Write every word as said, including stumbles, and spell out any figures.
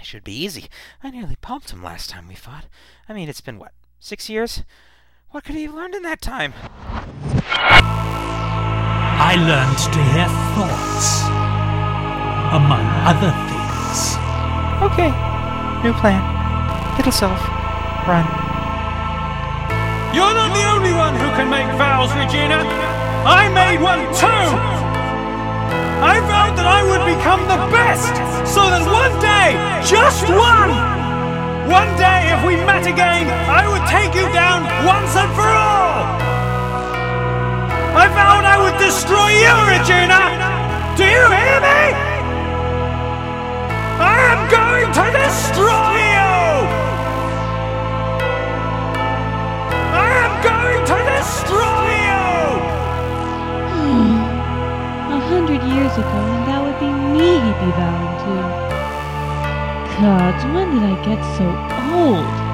should be easy. I nearly pumped him last time we fought. I mean, it's been, what, six years? What could he have learned in that time? I learned to hear thoughts, among other things. Okay. New plan. Little self. Run. You're not the only one who can make vows, Regina. I made one too! I vowed that I would become the best, so that one day, just one, one day if we met again, I would take you down once and for all! I vowed I would destroy you, Regina! Do you hear me? I am going to destroy you! I am going to destroy you! A hundred years ago, and that would be me he'd be vowing to. Gods, when did I get so old?